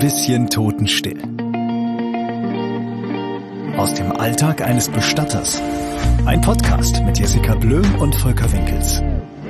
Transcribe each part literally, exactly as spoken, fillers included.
bisschen totenstill. Aus dem Alltag eines Bestatters. Ein Podcast mit Jessica Blöhm und Volker Winkels.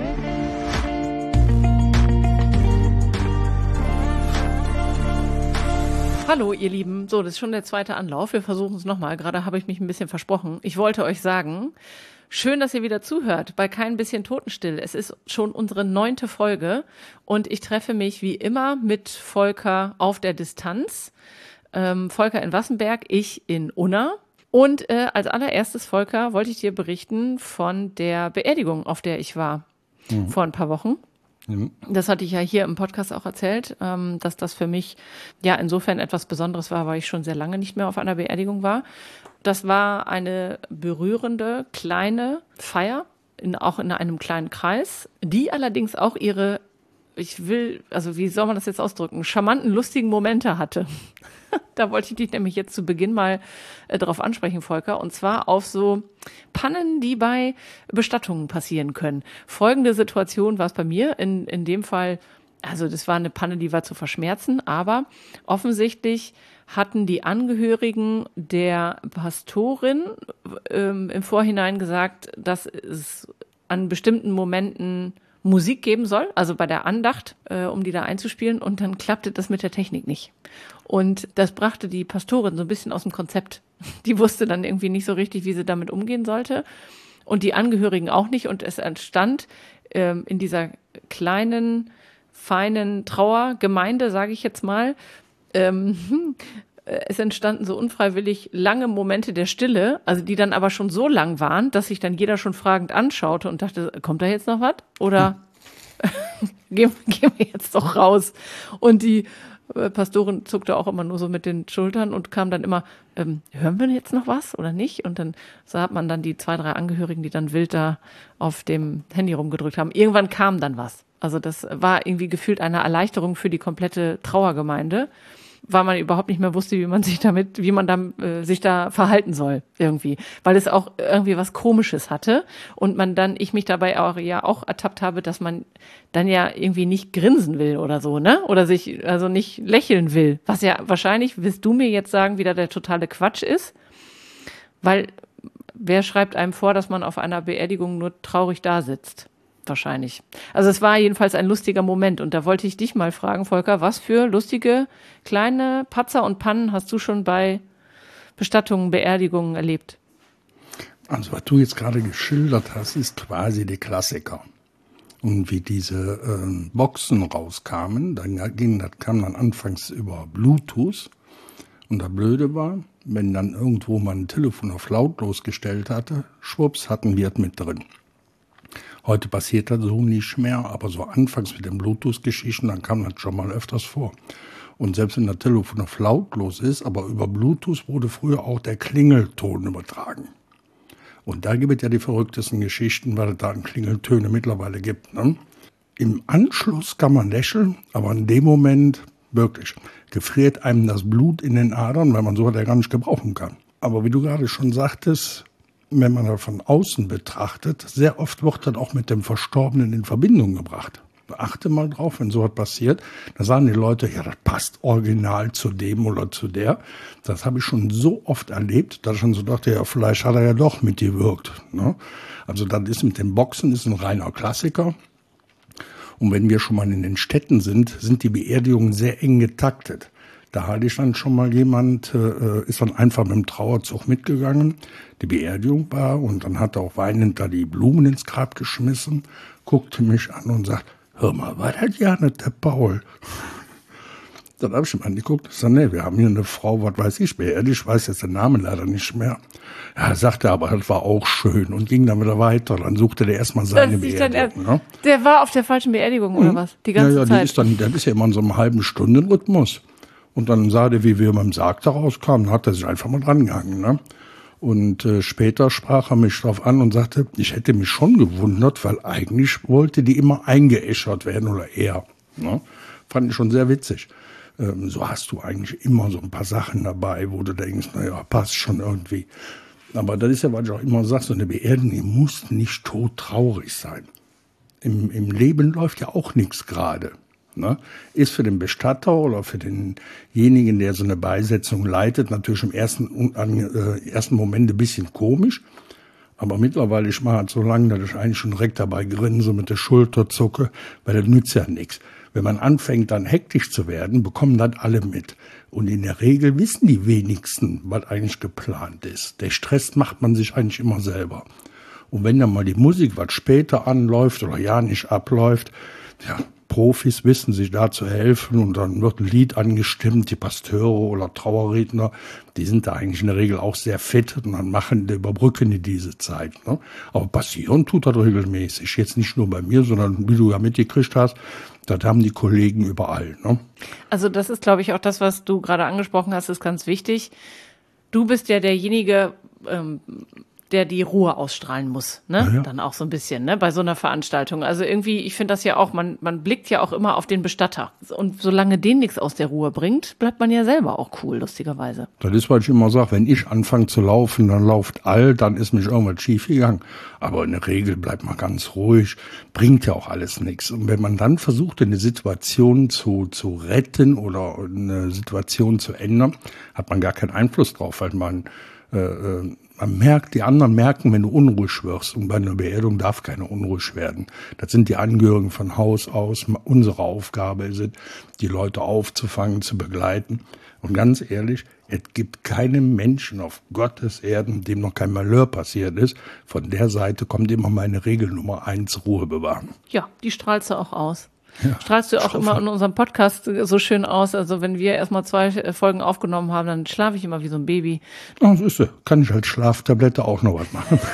Hallo ihr Lieben, so, das ist schon der zweite Anlauf. Wir versuchen es nochmal. Gerade habe ich mich ein bisschen versprochen. Ich wollte euch sagen, schön, dass ihr wieder zuhört bei Kein bisschen Totenstill. Es ist schon unsere neunte Folge und ich treffe mich wie immer mit Volker auf der Distanz. Ähm, Volker in Wassenberg, ich in Unna. Und äh, als allererstes, Volker, wollte ich dir berichten von der Beerdigung, auf der ich war mhm. vor ein paar Wochen. Das hatte ich ja hier im Podcast auch erzählt, ähm, dass das für mich ja insofern etwas Besonderes war, weil ich schon sehr lange nicht mehr auf einer Beerdigung war. Das war eine berührende, kleine Feier, in, auch in einem kleinen Kreis, die allerdings auch ihre, ich will, also wie soll man das jetzt ausdrücken, charmanten, lustigen Momente hatte. Da wollte ich dich nämlich jetzt zu Beginn mal äh, drauf ansprechen, Volker, und zwar auf so Pannen, die bei Bestattungen passieren können. Folgende Situation war es bei mir, in, in dem Fall, also das war eine Panne, die war zu verschmerzen, aber offensichtlich hatten die Angehörigen der Pastorin ähm, im Vorhinein gesagt, dass es an bestimmten Momenten Musik geben soll, also bei der Andacht, äh, um die da einzuspielen, und dann klappte das mit der Technik nicht. Und das brachte die Pastorin so ein bisschen aus dem Konzept. Die wusste dann irgendwie nicht so richtig, wie sie damit umgehen sollte, und die Angehörigen auch nicht, und es entstand ähm, in dieser kleinen, feinen Trauergemeinde, sage ich jetzt mal, ähm, es entstanden so unfreiwillig lange Momente der Stille, also die dann aber schon so lang waren, dass sich dann jeder schon fragend anschaute und dachte, kommt da jetzt noch was? Oder hm. gehen, gehen wir jetzt doch raus? Und die äh, Pastorin zuckte auch immer nur so mit den Schultern und kam dann immer, ähm, hören wir jetzt noch was oder nicht? Und dann sah man dann die zwei, drei Angehörigen, die dann wild da auf dem Handy rumgedrückt haben. Irgendwann kam dann was. Also das war irgendwie gefühlt eine Erleichterung für die komplette Trauergemeinde, weil man überhaupt nicht mehr wusste, wie man sich damit, wie man da, äh, sich da verhalten soll irgendwie, weil es auch irgendwie was Komisches hatte und man dann, ich mich dabei auch ja auch ertappt habe, dass man dann ja irgendwie nicht grinsen will oder so, ne, oder sich also nicht lächeln will, was ja wahrscheinlich, wirst du mir jetzt sagen, wieder der totale Quatsch ist, weil wer schreibt einem vor, dass man auf einer Beerdigung nur traurig da sitzt? Wahrscheinlich. Also es war jedenfalls ein lustiger Moment und da wollte ich dich mal fragen, Volker, was für lustige kleine Patzer und Pannen hast du schon bei Bestattungen, Beerdigungen erlebt? Also was du jetzt gerade geschildert hast, ist quasi der Klassiker. Und wie diese äh, Boxen rauskamen, dann ging, das kam dann anfangs über Bluetooth. Und das Blöde war, wenn dann irgendwo man ein Telefon auf lautlos gestellt hatte, schwupps, hatten wir es mit drin. Heute passiert das so nicht mehr, aber so anfangs mit den Bluetooth-Geschichten, dann kam das schon mal öfters vor. Und selbst wenn das Telefon auf lautlos ist, aber über Bluetooth wurde früher auch der Klingelton übertragen. Und da gibt es ja die verrücktesten Geschichten, weil es da Klingeltöne mittlerweile gibt. Ne? Im Anschluss kann man lächeln, aber in dem Moment wirklich gefriert einem das Blut in den Adern, weil man so ja gar nicht gebrauchen kann. Aber wie du gerade schon sagtest, wenn man das von außen betrachtet, sehr oft wird das auch mit dem Verstorbenen in Verbindung gebracht. Achte mal drauf, wenn sowas passiert, da sagen die Leute, ja, das passt original zu dem oder zu der. Das habe ich schon so oft erlebt, dass ich schon so dachte, ja, vielleicht hat er ja doch mitgewirkt. Ne? Also das ist mit den Boxen ist ein reiner Klassiker. Und wenn wir schon mal in den Städten sind, sind die Beerdigungen sehr eng getaktet. Da hatte ich dann schon mal jemand, äh, ist dann einfach mit dem Trauerzug mitgegangen. Die Beerdigung war und dann hat er auch weinend da die Blumen ins Grab geschmissen, guckte mich an und sagt, hör mal, war das ja nicht der Paul? Dann habe ich ihm angeguckt und gesagt, nee, wir haben hier eine Frau, was weiß ich, beerdigt, ich weiß jetzt den Namen leider nicht mehr. Ja, sagte aber, das war auch schön und ging dann wieder weiter. Dann suchte der erstmal seine Beerdigung. Er, ne? Der war auf der falschen Beerdigung, oder mhm. was? Die ganze ja, ja, Zeit? Die ist dann, das ist ja immer in so einem halben Stundenrhythmus. Und dann sah der, wie wir mit dem Sarg da rauskamen, hat er sich einfach mal dran gehangen. Ne? Und äh, später sprach er mich drauf an und sagte, ich hätte mich schon gewundert, weil eigentlich wollte die immer eingeäschert werden oder er. Ne? Fand ich schon sehr witzig. Ähm, so hast du eigentlich immer so ein paar Sachen dabei, wo du denkst, naja, passt schon irgendwie. Aber das ist ja, was ich auch immer sage, so eine Beerdigung, die muss nicht todtraurig sein. Im, im Leben läuft ja auch nichts gerade. Ne? Ist für den Bestatter oder für denjenigen, der so eine Beisetzung leitet, natürlich im ersten, äh, ersten Moment ein bisschen komisch. Aber mittlerweile, ich mache es so lange, dass ich eigentlich schon direkt dabei grinse, mit der Schulter zucke, weil das nützt ja nichts. Wenn man anfängt, dann hektisch zu werden, bekommen das alle mit. Und in der Regel wissen die wenigsten, was eigentlich geplant ist. Der Stress macht man sich eigentlich immer selber. Und wenn dann mal die Musik was später anläuft oder ja nicht abläuft, ja, Profis wissen sich da zu helfen und dann wird ein Lied angestimmt, die Pasteure oder Trauerredner, die sind da eigentlich in der Regel auch sehr fit und dann machen, überbrücken die diese Zeit. Ne? Aber passieren tut das regelmäßig, jetzt nicht nur bei mir, sondern wie du ja mitgekriegt hast, das haben die Kollegen überall. Ne? Also das ist, glaube ich, auch das, was du gerade angesprochen hast, ist ganz wichtig. Du bist ja derjenige, ähm, der die Ruhe ausstrahlen muss, ne? Ja, ja. Dann auch so ein bisschen, ne? Bei so einer Veranstaltung. Also irgendwie, ich finde das ja auch, man, man blickt ja auch immer auf den Bestatter. Und solange den nichts aus der Ruhe bringt, bleibt man ja selber auch cool, lustigerweise. Das ist, was ich immer sage, wenn ich anfange zu laufen, dann läuft all, dann ist mich irgendwas schief gegangen. Aber in der Regel bleibt man ganz ruhig, bringt ja auch alles nichts. Und wenn man dann versucht, eine Situation zu, zu retten oder eine Situation zu ändern, hat man gar keinen Einfluss drauf, weil man, äh, Man merkt, die anderen merken, wenn du unruhig wirst. Und bei einer Beerdigung darf keine unruhig werden. Das sind die Angehörigen von Haus aus. Unsere Aufgabe ist es, die Leute aufzufangen, zu begleiten. Und ganz ehrlich, es gibt keinen Menschen auf Gottes Erden, dem noch kein Malheur passiert ist. Von der Seite kommt immer meine Regel Nummer eins, Ruhe bewahren. Ja, die strahlst du auch aus. Ja, strahlst du auch immer in unserem Podcast so schön aus. Also wenn wir erstmal zwei Folgen aufgenommen haben, dann schlafe ich immer wie so ein Baby. Ach, siehst du, kann ich als Schlaftablette auch noch was machen.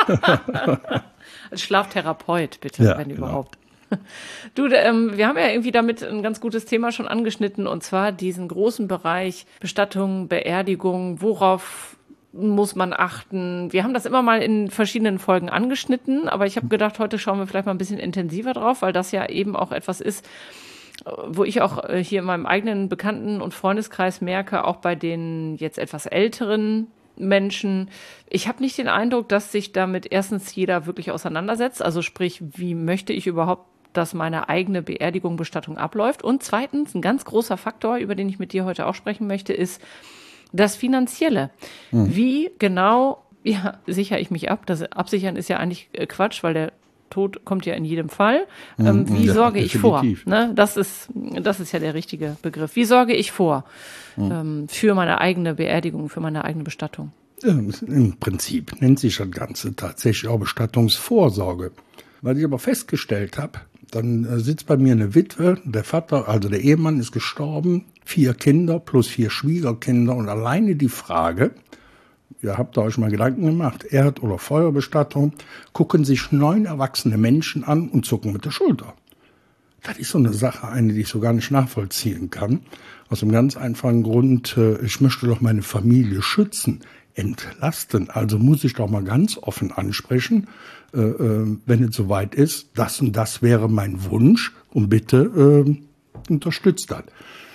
Als Schlaftherapeut, bitte, ja, wenn genau. Überhaupt. Du, ähm, wir haben ja irgendwie damit ein ganz gutes Thema schon angeschnitten, und zwar diesen großen Bereich Bestattung, Beerdigung, worauf muss man achten. Wir haben das immer mal in verschiedenen Folgen angeschnitten, aber ich habe gedacht, heute schauen wir vielleicht mal ein bisschen intensiver drauf, weil das ja eben auch etwas ist, wo ich auch hier in meinem eigenen Bekannten- und Freundeskreis merke, auch bei den jetzt etwas älteren Menschen, ich habe nicht den Eindruck, dass sich damit erstens jeder wirklich auseinandersetzt, also sprich, wie möchte ich überhaupt, dass meine eigene Beerdigung, Bestattung abläuft, und zweitens, ein ganz großer Faktor, über den ich mit dir heute auch sprechen möchte, ist das Finanzielle. Hm. Wie genau, ja, sichere ich mich ab? Das Absichern ist ja eigentlich Quatsch, weil der Tod kommt ja in jedem Fall. Ähm, wie ja, sorge ich definitiv. vor? Ne? Das ist, das ist ja der richtige Begriff. Wie sorge ich vor hm. ähm, für meine eigene Beerdigung, für meine eigene Bestattung? Ja, im Prinzip nennt sich das Ganze tatsächlich auch Bestattungsvorsorge. Was ich aber festgestellt habe, dann äh, sitzt bei mir eine Witwe, der Vater, also der Ehemann ist gestorben, vier Kinder plus vier Schwiegerkinder, und alleine die Frage, ihr habt euch mal Gedanken gemacht, Erd- oder Feuerbestattung, gucken sich neun erwachsene Menschen an und zucken mit der Schulter. Das ist so eine Sache, eine, die ich so gar nicht nachvollziehen kann. Aus einem ganz einfachen Grund, äh, ich möchte doch meine Familie schützen, entlasten. Also muss ich doch mal ganz offen ansprechen, äh, äh, wenn es soweit ist, das und das wäre mein Wunsch, und bitte äh, unterstützt das.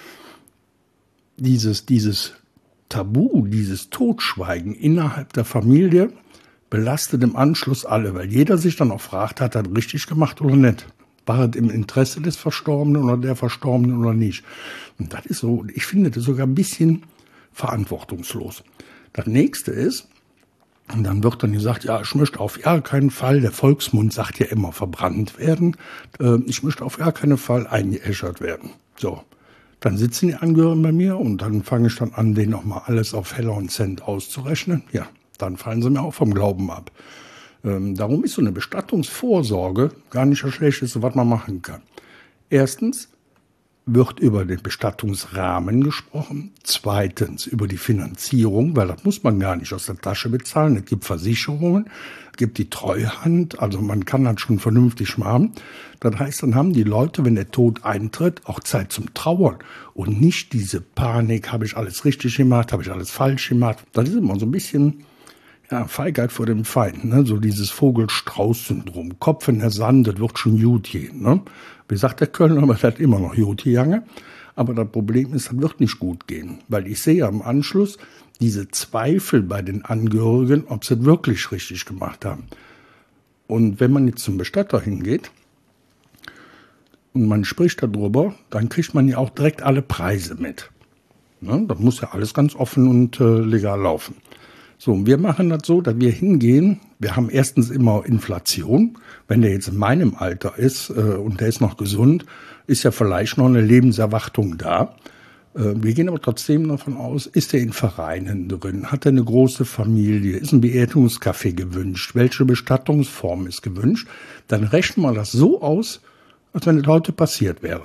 Dieses, dieses Tabu, dieses Totschweigen innerhalb der Familie belastet im Anschluss alle, weil jeder sich dann auch fragt, hat er das richtig gemacht oder nicht? War es im Interesse des Verstorbenen oder der Verstorbenen oder nicht? Und das ist so, ich finde das sogar ein bisschen verantwortungslos. Das nächste ist, und dann wird dann gesagt, ja, ich möchte auf gar keinen Fall, der Volksmund sagt ja immer, verbrannt werden, äh, ich möchte auf gar keinen Fall eingeäschert werden. So, dann sitzen die Angehörigen bei mir und dann fange ich dann an, denen nochmal alles auf Heller und Cent auszurechnen. Ja, dann fallen sie mir auch vom Glauben ab. Ähm, darum ist so eine Bestattungsvorsorge gar nicht das Schlechteste, was man machen kann. Erstens wird über den Bestattungsrahmen gesprochen. Zweitens über die Finanzierung, weil das muss man gar nicht aus der Tasche bezahlen. Es gibt Versicherungen, es gibt die Treuhand, also man kann das schon vernünftig machen. Das heißt, dann haben die Leute, wenn der Tod eintritt, auch Zeit zum Trauern und nicht diese Panik, habe ich alles richtig gemacht, habe ich alles falsch gemacht. Das ist immer so ein bisschen ja, Feigheit vor dem Feind, ne? So dieses Vogel-Strauß-Syndrom. Kopf in der Sand, das wird schon gut gehen. Ne? Wie sagt der Kölner, aber das hat immer noch gut gegangen. Aber das Problem ist, das wird nicht gut gehen. Weil ich sehe am Anschluss diese Zweifel bei den Angehörigen, ob sie es wirklich richtig gemacht haben. Und wenn man jetzt zum Bestatter hingeht, und man spricht darüber, dann kriegt man ja auch direkt alle Preise mit. Ne? Das muss ja alles ganz offen und äh, legal laufen. So, und wir machen das so, dass wir hingehen. Wir haben erstens immer Inflation. Wenn der jetzt in meinem Alter ist äh, und der ist noch gesund, ist ja vielleicht noch eine Lebenserwartung da. Äh, wir gehen aber trotzdem davon aus, ist er in Vereinen drin, hat er eine große Familie, ist ein Beerdigungskaffee gewünscht, welche Bestattungsform ist gewünscht. Dann rechnen wir das so aus, als wenn das heute passiert wäre.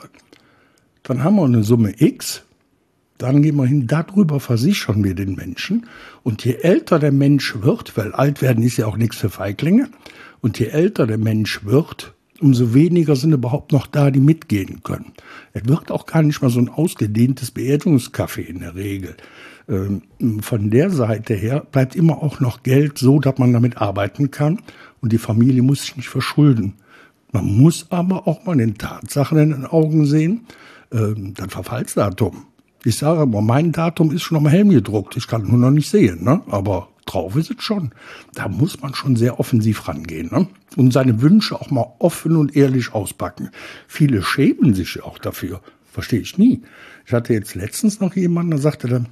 Dann haben wir eine Summe X. Dann gehen wir hin, darüber versichern wir den Menschen. Und je älter der Mensch wird, weil alt werden ist ja auch nichts für Feiglinge, und je älter der Mensch wird, umso weniger sind überhaupt noch da, die mitgehen können. Es wird auch gar nicht mal so ein ausgedehntes Beerdigungskaffee in der Regel. Ähm, von der Seite her bleibt immer auch noch Geld so, dass man damit arbeiten kann. Und die Familie muss sich nicht verschulden. Man muss aber auch mal den Tatsachen in den Augen sehen, ähm, das Verfallsdatum. Ich sage aber, mein Datum ist schon am Helm gedruckt. Ich kann es nur noch nicht sehen, ne? Aber drauf ist es schon. Da muss man schon sehr offensiv rangehen, ne? Und seine Wünsche auch mal offen und ehrlich auspacken. Viele schämen sich auch dafür. Verstehe ich nie. Ich hatte jetzt letztens noch jemanden, der sagte dann,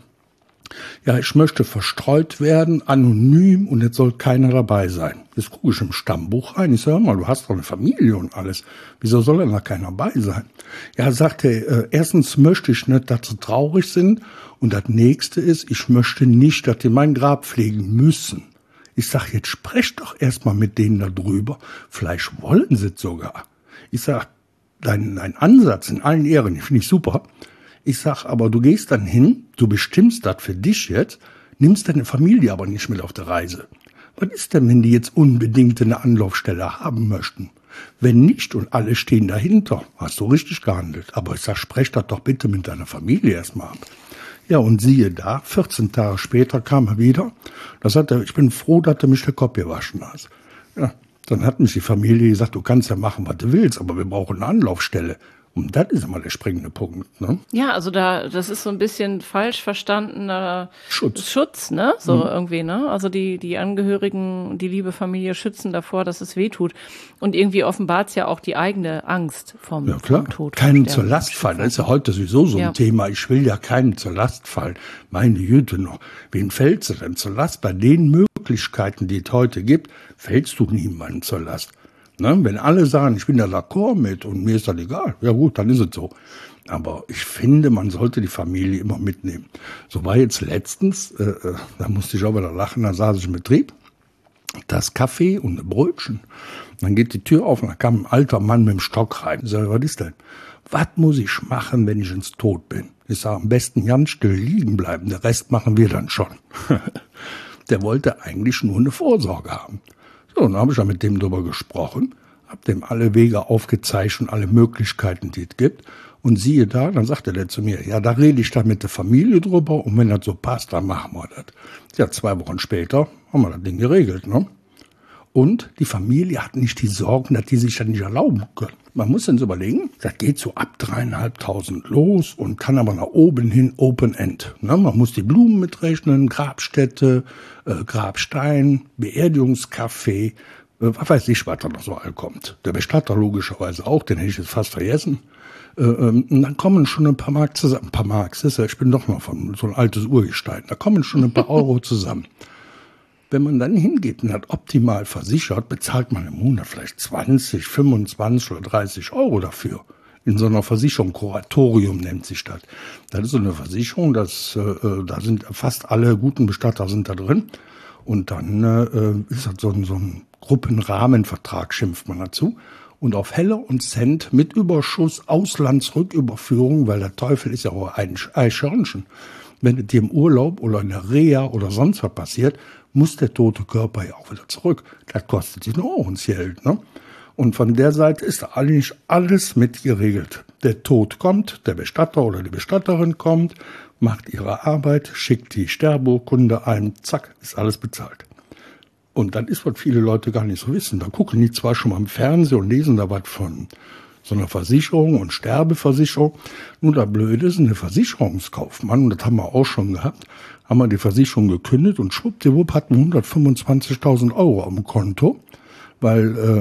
ja, ich möchte verstreut werden, anonym, und jetzt soll keiner dabei sein. Jetzt gucke ich im Stammbuch rein. Ich sage, hör mal, du hast doch eine Familie und alles. Wieso soll denn da keiner dabei sein? Ja, sagte er, äh, erstens möchte ich nicht, dass sie traurig sind. Und das nächste ist, ich möchte nicht, dass die mein Grab pflegen müssen. Ich sage, jetzt sprecht doch erstmal mit denen darüber. Vielleicht wollen sie es sogar. Ich sage, dein, dein Ansatz in allen Ehren, finde ich super. Ich sag, aber du gehst dann hin, du bestimmst das für dich jetzt, nimmst deine Familie aber nicht mit auf der Reise. Was ist denn, wenn die jetzt unbedingt eine Anlaufstelle haben möchten? Wenn nicht und alle stehen dahinter, hast du richtig gehandelt. Aber ich sag, sprech das doch bitte mit deiner Familie erstmal ab. Ja, und siehe da, vierzehn Tage später kam er wieder. Da sagte er, ich bin froh, dass du mich der Kopf gewaschen hast. Ja, dann hat mich die Familie gesagt, du kannst ja machen, was du willst, aber wir brauchen eine Anlaufstelle. Und das ist immer der springende Punkt, ne? Ja, also da, das ist so ein bisschen falsch verstandener Schutz, Schutz, ne? So mhm. irgendwie, ne? Also die, die Angehörigen, die liebe Familie schützen davor, dass es weh tut. Und irgendwie offenbart es ja auch die eigene Angst vom, ja, klar. vom Tod. Keinen zur Last fallen. Das ist ja heute sowieso so ein ja. Thema. Ich will ja keinen zur Last fallen. Meine Güte noch. Wen fällt sie denn zur Last? Bei den Möglichkeiten, die es heute gibt, fällst du niemanden zur Last. Ne? Wenn alle sagen, ich bin da d'accord mit und mir ist das egal, ja gut, dann ist es so. Aber ich finde, man sollte die Familie immer mitnehmen. So war jetzt letztens, äh, da musste ich auch wieder lachen, da saß ich im Betrieb, das Kaffee und ein Brötchen. Dann geht die Tür auf und da kam ein alter Mann mit dem Stock rein. Ich sage, was ist denn? Was muss ich machen, wenn ich ins Tod bin? Ich sage, am besten ganz still liegen bleiben, den Rest machen wir dann schon. Der wollte eigentlich nur eine Vorsorge haben. So, dann habe ich ja mit dem drüber gesprochen, habe dem alle Wege aufgezeigt und alle Möglichkeiten, die es gibt. Und siehe da, dann sagte der zu mir, ja, da rede ich dann mit der Familie drüber und wenn das so passt, dann machen wir das. Ja, zwei Wochen später haben wir das Ding geregelt, ne? Und die Familie hat nicht die Sorgen, dass die sich das nicht erlauben können. Man muss dann so überlegen, das geht so ab dreieinhalbtausend los und kann aber nach oben hin Open End. Ne? Man muss die Blumen mitrechnen, Grabstätte, äh, Grabstein, Beerdigungskaffee, äh, was weiß ich, was da noch so all kommt. Der Bestatter logischerweise auch, den hätte ich jetzt fast vergessen. Äh, ähm, und dann kommen schon ein paar Mark zusammen. Ein paar Mark, ist ja, ich bin doch noch von so ein altes Urgestein. Da kommen schon ein paar Euro zusammen. Wenn man dann hingeht und hat optimal versichert, bezahlt man im Monat vielleicht zwanzig, fünfundzwanzig oder dreißig Euro dafür. In so einer Versicherung, Kuratorium nennt sich das. Das ist so eine Versicherung, das, äh, da sind fast alle guten Bestatter sind da drin. Und dann äh, ist das so ein, so ein Gruppenrahmenvertrag, schimpft man dazu. Und auf Heller und Cent mit Überschuss, Auslandsrücküberführung, weil der Teufel ist ja auch ein Eichhörnchen. Wenn es dir im Urlaub oder in der Reha oder sonst was passiert, muss der tote Körper ja auch wieder zurück. Das kostet sich noch auch ins Geld, ne? Und von der Seite ist da eigentlich alles mit geregelt. Der Tod kommt, der Bestatter oder die Bestatterin kommt, macht ihre Arbeit, schickt die Sterbeurkunde ein, zack, ist alles bezahlt. Und dann ist, was viele Leute gar nicht so wissen. Da gucken die zwar schon mal im Fernsehen und lesen da was von so einer Versicherung und Sterbeversicherung. Nur der Blöde ist, eine Versicherungskaufmann, und das haben wir auch schon gehabt, haben wir die Versicherung gekündigt und schwuppdiwupp hatten wir hundertfünfundzwanzigtausend Euro am Konto, weil äh,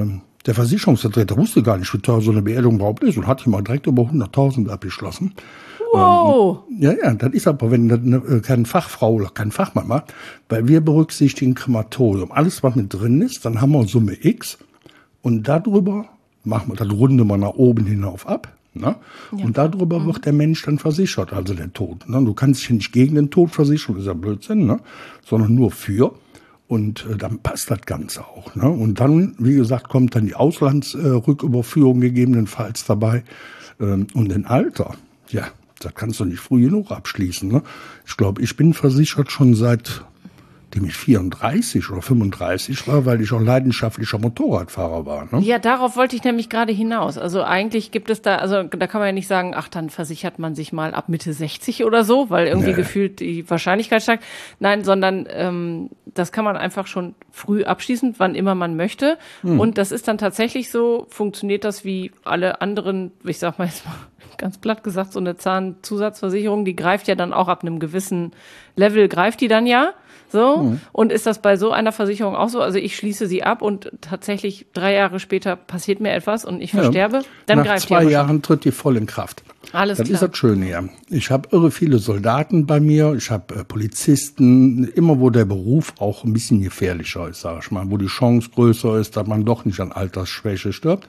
Der Versicherungsvertreter wusste gar nicht, wie teuer so eine Beerdigung überhaupt ist und hat sich mal direkt über hunderttausend abgeschlossen. Wow. Ähm, ja, ja, das ist aber, wenn eine, keine Fachfrau oder kein Fachmann macht, weil wir berücksichtigen Krematorium. Alles, was mit drin ist, dann haben wir Summe X und darüber machen wir, das runden wir nach oben hinauf ab. Ne? Ja. Und darüber mhm. wird der Mensch dann versichert, also der Tod. Ne? Du kannst dich nicht gegen den Tod versichern, das ist ja Blödsinn, ne? Sondern nur für. Und äh, dann passt das Ganze auch. Ne? Und dann, wie gesagt, kommt dann die Auslandsrücküberführung äh, gegebenenfalls dabei. Ähm, und den Alter, ja, das kannst du nicht früh genug abschließen. Ne? Ich glaube, ich bin versichert schon seit dem ich vierunddreißig oder fünfunddreißig war, weil ich auch leidenschaftlicher Motorradfahrer war. Ne? Ja, darauf wollte ich nämlich gerade hinaus. Also eigentlich gibt es da, also da kann man ja nicht sagen, ach, dann versichert man sich mal ab Mitte sechzig oder so, weil irgendwie nee. gefühlt die Wahrscheinlichkeit steigt. Nein, sondern ähm, das kann man einfach schon früh abschließen, wann immer man möchte. Hm. Und das ist dann tatsächlich so, funktioniert das wie alle anderen, ich sag mal jetzt mal ganz platt gesagt, so eine Zahnzusatzversicherung, die greift ja dann auch ab einem gewissen Level, greift die dann ja. So. Mhm. Und ist das bei so einer Versicherung auch so? Also ich schließe sie ab und tatsächlich drei Jahre später passiert mir etwas und ich versterbe, ja. dann Nach greift die. Nach zwei Jahren tritt die voll in Kraft. Alles das klar. ist das Schöne, ja. Ich habe irre viele Soldaten bei mir, ich habe äh, Polizisten, immer wo der Beruf auch ein bisschen gefährlicher ist, sag ich mal, wo die Chance größer ist, dass man doch nicht an Altersschwäche stirbt.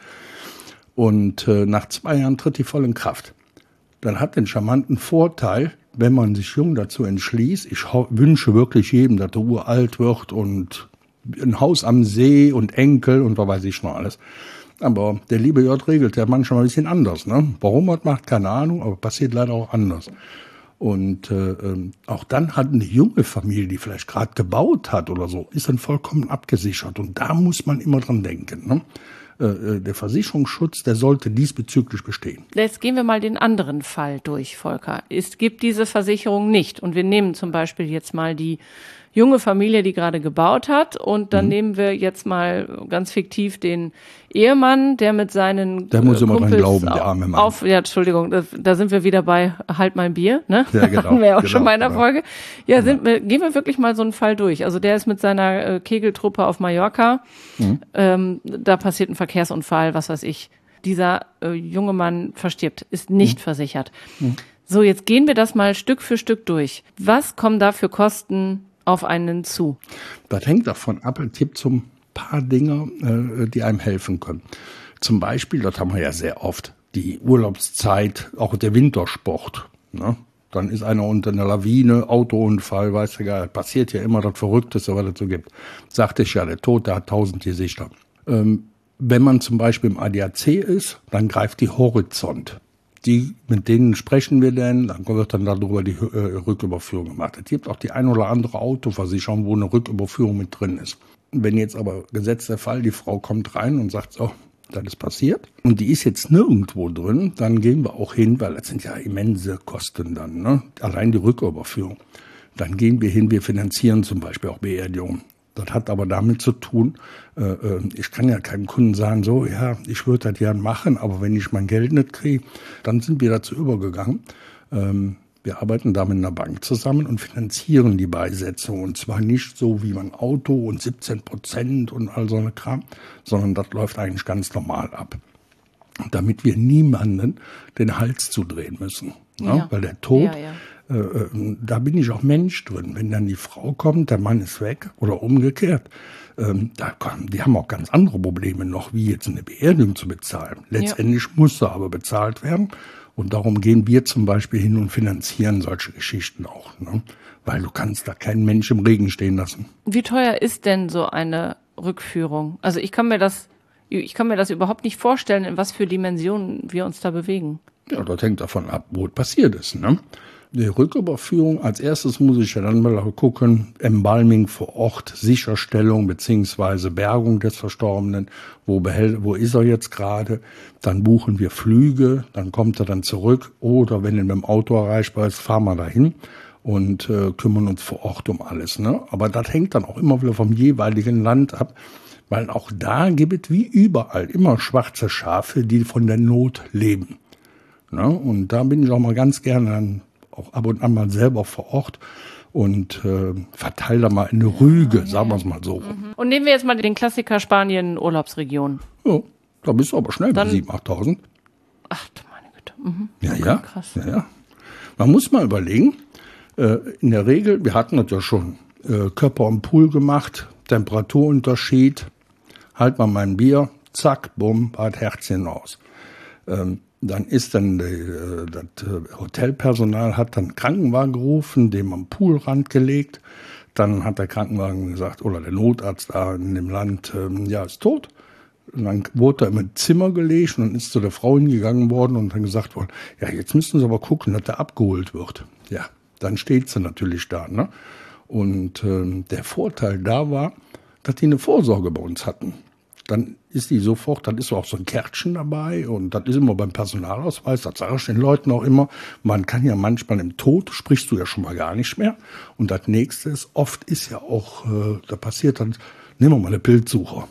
Und äh, nach zwei Jahren tritt die voll in Kraft. Dann hat den charmanten Vorteil, wenn man sich jung dazu entschließt, ich wünsche wirklich jedem, dass er uralt wird und ein Haus am See und Enkel und was weiß ich noch alles. Aber der liebe Gott regelt ja manchmal ein bisschen anders. Ne? Warum er das macht, keine Ahnung, aber passiert leider auch anders. Und äh, auch dann hat eine junge Familie, die vielleicht gerade gebaut hat oder so, ist dann vollkommen abgesichert. Und da muss man immer dran denken. Ne? Der Versicherungsschutz, der sollte diesbezüglich bestehen. Jetzt gehen wir mal den anderen Fall durch, Volker. Es gibt diese Versicherung nicht. Und wir nehmen zum Beispiel jetzt mal die junge Familie, die gerade gebaut hat. Und dann mhm. nehmen wir jetzt mal ganz fiktiv den Ehemann, der mit seinen Der muss immer Kumpels dran glauben, der arme Mann. Auf, ja, Entschuldigung, da, da sind wir wieder bei Halt mein Bier, ne? Ja, genau. Hatten wir ja auch genau, schon mal in der genau. Folge. Ja, sind wir, gehen wir wirklich mal so einen Fall durch. Also der ist mit seiner äh, Kegeltruppe auf Mallorca. Mhm. Ähm, da passiert ein Verkehrsunfall, was weiß ich. Dieser äh, junge Mann verstirbt, ist nicht mhm. versichert. Mhm. So, jetzt gehen wir das mal Stück für Stück durch. Was kommen da für Kosten auf einen zu? Das hängt davon ab, es gibt so ein paar Dinge, äh, die einem helfen können. Zum Beispiel, das haben wir ja sehr oft, die Urlaubszeit, auch der Wintersport. Ne? Dann ist einer unter einer Lawine, Autounfall, weiß ja gar, passiert ja immer das Verrückteste, was es so gibt. Sagte ich ja, der Tod, der hat tausend Gesichter. Ähm, wenn man zum Beispiel im A D A C ist, dann greift die Horizont. Die, mit denen sprechen wir denn, dann wird dann darüber die äh, Rücküberführung gemacht. Es gibt auch die ein oder andere Autoversicherung, wo eine Rücküberführung mit drin ist. Wenn jetzt aber gesetzt der Fall, die Frau kommt rein und sagt so, das ist passiert und die ist jetzt nirgendwo drin, dann gehen wir auch hin, weil das sind ja immense Kosten dann, ne? Allein die Rücküberführung. Dann gehen wir hin, wir finanzieren zum Beispiel auch Beerdigungen. Das hat aber damit zu tun, äh, ich kann ja keinem Kunden sagen, so, ja, ich würde das gern machen, aber wenn ich mein Geld nicht kriege, dann sind wir dazu übergegangen. Ähm, wir arbeiten da mit einer Bank zusammen und finanzieren die Beisetzung. Und zwar nicht so wie mein Auto und siebzehn Prozent und all so eine Kram, sondern das läuft eigentlich ganz normal ab. Damit wir niemanden den Hals zudrehen müssen. Ja. Ne? Weil der Tod... Ja, ja. Äh, da bin ich auch Mensch drin. Wenn dann die Frau kommt, der Mann ist weg oder umgekehrt, ähm, da kann, die haben auch ganz andere Probleme noch, wie jetzt eine Beerdigung zu bezahlen. Letztendlich ja. muss sie aber bezahlt werden und darum gehen wir zum Beispiel hin und finanzieren solche Geschichten auch, ne? Weil du kannst da keinen Mensch im Regen stehen lassen. Wie teuer ist denn so eine Rückführung? Also ich kann mir das, ich kann mir das überhaupt nicht vorstellen, in was für Dimensionen wir uns da bewegen. Ja, das hängt davon ab, wo es passiert ist, ne? Die Rücküberführung, als erstes muss ich ja dann mal gucken, Embalming vor Ort, Sicherstellung beziehungsweise Bergung des Verstorbenen, wo, behält, wo ist er jetzt gerade, dann buchen wir Flüge, dann kommt er dann zurück oder wenn er mit dem Auto erreichbar ist, fahren wir dahin und äh, kümmern uns vor Ort um alles. Ne? Aber das hängt dann auch immer wieder vom jeweiligen Land ab, weil auch da gibt es wie überall immer schwarze Schafe, die von der Not leben. Ne? Und da bin ich auch mal ganz gerne dann auch ab und an mal selber vor Ort und äh, verteile da mal eine Rüge, ja, sagen wir es mal so. Mhm. Und nehmen wir jetzt mal den Klassiker Spanien, Urlaubsregion. Ja, da bist du aber schnell bei siebentausend, achttausend. Ach, meine Güte. Mhm. Ja, okay, ja, krass. ja, ja. Man muss mal überlegen, äh, in der Regel, wir hatten das ja schon, äh, Körper am Pool gemacht, Temperaturunterschied, halt mal mein Bier, zack, bumm, war das Herzchen aus. Ähm, dann ist dann äh, das Hotelpersonal hat dann Krankenwagen gerufen, dem am Poolrand gelegt. Dann hat der Krankenwagen gesagt, oder der Notarzt da in dem Land, ähm, ja, ist tot. Und dann wurde er im Zimmer gelegt und dann ist zu der Frau hingegangen worden und dann gesagt worden, ja, jetzt müssen Sie aber gucken, dass der abgeholt wird. Ja, dann steht sie natürlich da, ne? Und ähm, der Vorteil da war, dass die eine Vorsorge bei uns hatten. Dann ist die sofort, dann ist auch so ein Kärtchen dabei und das ist immer beim Personalausweis, das sage ich den Leuten auch immer, man kann ja manchmal im Tod, sprichst du ja schon mal gar nicht mehr. Und das Nächste ist, oft ist ja auch, äh, da passiert dann, nehmen wir mal eine Pilzsuche.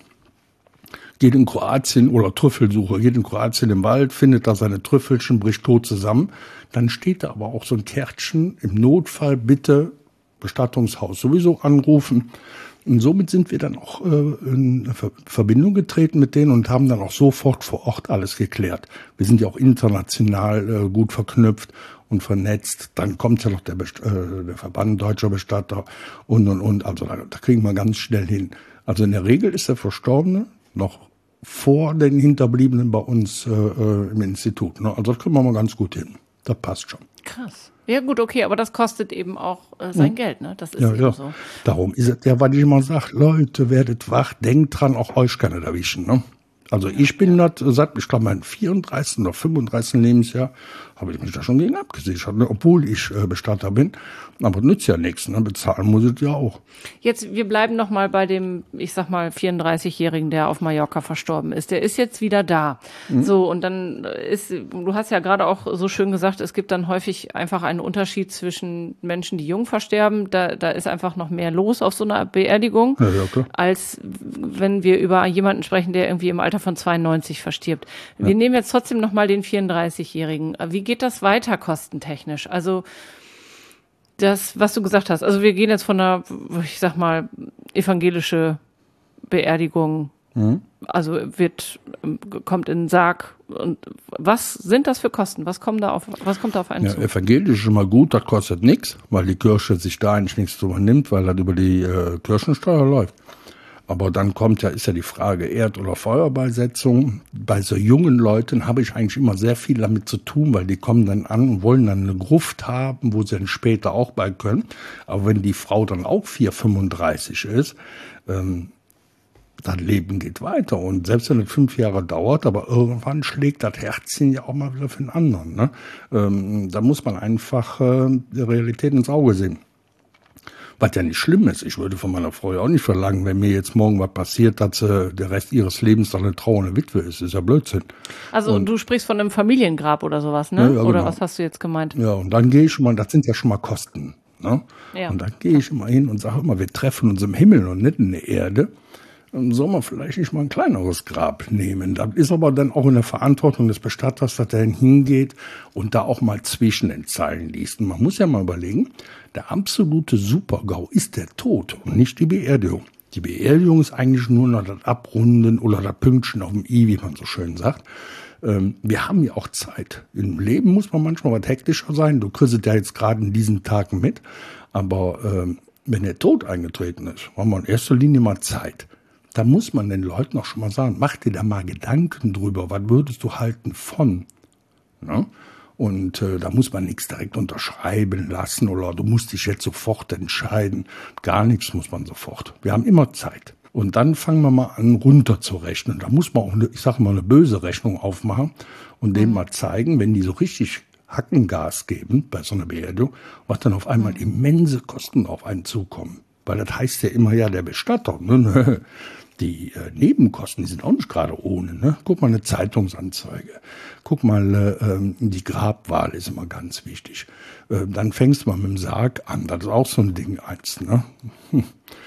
Geht in Kroatien oder Trüffelsuche, geht in Kroatien im Wald, findet da seine Trüffelchen, bricht tot zusammen. Dann steht da aber auch so ein Kärtchen, im Notfall bitte Bestattungshaus sowieso anrufen. Und somit sind wir dann auch äh, in Verbindung getreten mit denen und haben dann auch sofort vor Ort alles geklärt. Wir sind ja auch international äh, gut verknüpft und vernetzt. Dann kommt ja noch der, Best- äh, der Verband Deutscher Bestatter und, und, und. Also da, da kriegen wir ganz schnell hin. Also in der Regel ist der Verstorbene noch vor den Hinterbliebenen bei uns äh, im Institut. Ne? Also das kriegen wir mal ganz gut hin. Das passt schon. Krass. Ja gut, okay, aber das kostet eben auch äh, sein hm. Geld, ne? Das ist ja, eben ja. so. Darum ist es ja, was ich immer sage, Leute, werdet wach, denkt dran, auch euch kann es erwischen. Ne? Also ich bin ja. das, seit, ich glaube, mein vierunddreißigsten oder fünfunddreißigsten Lebensjahr habe ich mich da schon gegen abgesichert, ne? Obwohl ich äh, Bestatter bin. Aber nützt ja nichts, ne? Bezahlen muss es ja auch. Jetzt, wir bleiben noch mal bei dem, ich sag mal, vierunddreißigjährigen, der auf Mallorca verstorben ist. Der ist jetzt wieder da. Mhm. So, und dann ist, du hast ja gerade auch so schön gesagt, es gibt dann häufig einfach einen Unterschied zwischen Menschen, die jung versterben. Da, da ist einfach noch mehr los auf so einer Beerdigung, ja, ja, klar. als wenn wir über jemanden sprechen, der irgendwie im Alter von zweiundneunzig verstirbt. Wir ja. nehmen jetzt trotzdem noch mal den vierunddreißigjährigen. Wie geht das weiter kostentechnisch? Also, das, was du gesagt hast, also wir gehen jetzt von einer, ich sag mal, evangelische Beerdigung, mhm. also wird, kommt in den Sarg. Und was sind das für Kosten? Was kommt da auf, was kommt da auf einen ja, zu? Evangelisch ist schon mal gut, das kostet nichts, weil die Kirche sich da eigentlich nichts drüber nimmt, weil das über die äh, Kirchensteuer läuft. Aber dann kommt ja, ist ja die Frage Erd- oder Feuerbeisetzung. Bei so jungen Leuten habe ich eigentlich immer sehr viel damit zu tun, weil die kommen dann an und wollen dann eine Gruft haben, wo sie dann später auch bei können. Aber wenn die Frau dann auch vier fünfunddreißig ist, ähm, das Leben geht weiter. Und selbst wenn es fünf Jahre dauert, aber irgendwann schlägt das Herzchen ja auch mal wieder für den anderen. Ne? Ähm, da muss man einfach äh, die Realität ins Auge sehen. Was ja nicht schlimm ist. Ich würde von meiner Frau ja auch nicht verlangen, wenn mir jetzt morgen was passiert, dass sie der Rest ihres Lebens dann eine trauernde Witwe ist. Das ist ja Blödsinn. Also und du sprichst von einem Familiengrab oder sowas, ne? Ja, ja, oder genau. Was hast du jetzt gemeint? Ja, und dann gehe ich schon mal, das sind ja schon mal Kosten. Ne? Ja. Und dann gehe ich immer hin und sage immer, wir treffen uns im Himmel und nicht in der Erde. Dann soll man vielleicht nicht mal ein kleineres Grab nehmen. Das ist aber dann auch in der Verantwortung des Bestatters, dass er hingeht und da auch mal zwischen den Zeilen liest. Und man muss ja mal überlegen, der absolute Super-GAU ist der Tod und nicht die Beerdigung. Die Beerdigung ist eigentlich nur noch das Abrunden oder das Pünktchen auf dem I, wie man so schön sagt. Ähm, wir haben ja auch Zeit. Im Leben muss man manchmal was hektischer sein. Du kriegst es ja jetzt gerade in diesen Tagen mit. Aber ähm, wenn der Tod eingetreten ist, haben wir in erster Linie mal Zeit. Da muss man den Leuten auch schon mal sagen, mach dir da mal Gedanken drüber, was würdest du halten von? Ne? Und äh, da muss man nichts direkt unterschreiben lassen oder du musst dich jetzt sofort entscheiden. Gar nichts muss man sofort. Wir haben immer Zeit. Und dann fangen wir mal an, runterzurechnen. Da muss man auch, eine, ich sage mal, eine böse Rechnung aufmachen und denen mal zeigen, wenn die so richtig Hackengas geben bei so einer Beerdigung, was dann auf einmal immense Kosten auf einen zukommen. Weil das heißt ja immer, ja, der Bestatter, ne? Die äh, Nebenkosten, die sind auch nicht gerade ohne. Ne? Guck mal, eine Zeitungsanzeige. Guck mal, äh, die Grabwahl ist immer ganz wichtig. Äh, dann fängst du mal mit dem Sarg an. Das ist auch so ein Ding eins. Ne? Hm.